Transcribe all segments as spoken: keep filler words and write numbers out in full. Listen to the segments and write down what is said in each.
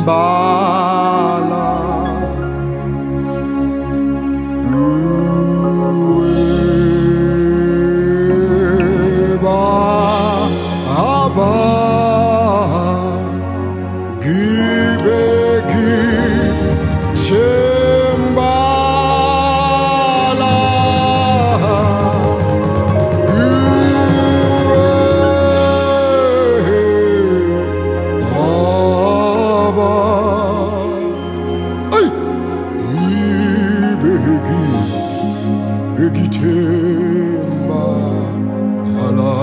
Mbala Ueba Aba Gibegi Chembala Egitemba ala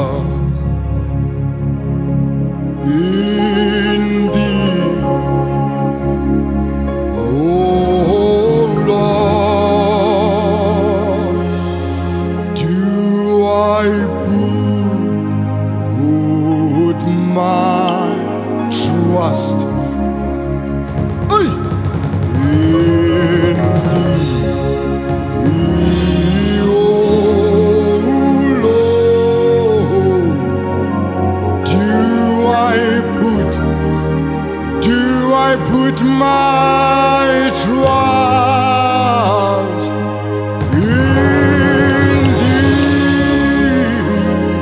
in thee, oh Lord, do I put my trust in thee. I put my trust in thee,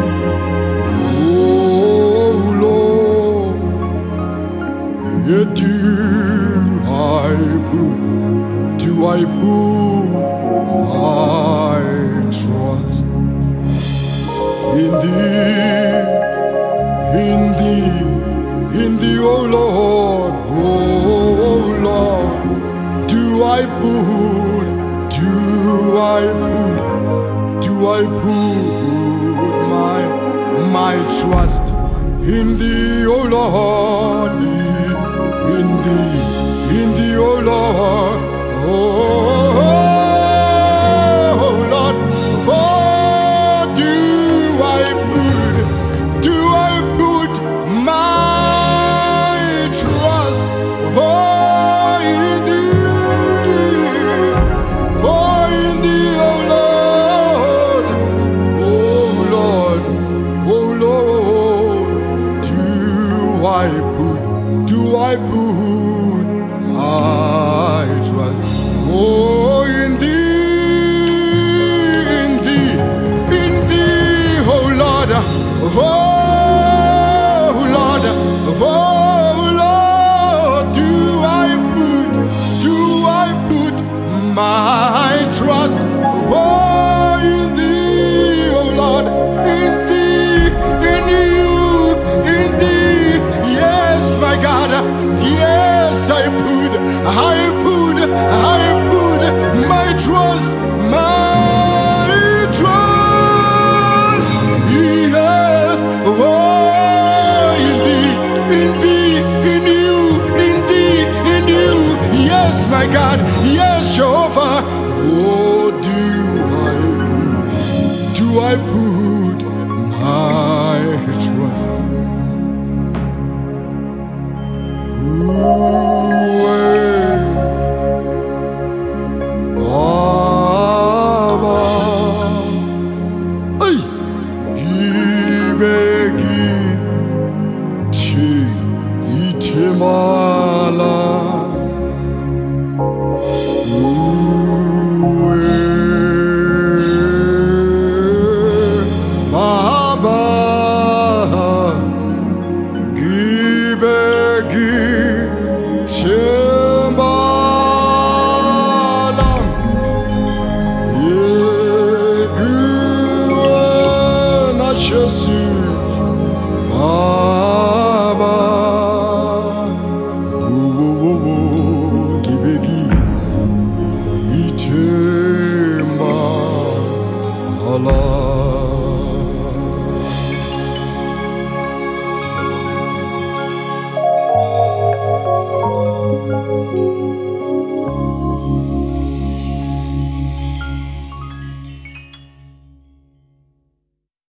oh Lord. Yet do I put, do I put my trust in thee, in thee, in thee, oh Lord. Oh Lord, do I put, do I put, do I put my, my trust in thee, oh Lord, in thee, in thee, oh Lord, oh, oh Lord, oh, do I put, do I put my trust oh, in thee, oh, in thee, oh Lord, oh Lord, oh Lord, do I put, do I put my trust, oh, in thee, in thee, in thee, oh Lord, oh Lord, oh my trust, oh, in thee, oh Lord, in thee, in you, in thee, yes, my God, yes, I put, I put, I put my trust, my trust, yes, oh, in thee, in thee, in you, in thee, in you, yes, my God, yes, Jehovah, oh, do I put, do I put my trust? Ooh, Baba, ay, Ibegi, Chi, Itemala. Jesus.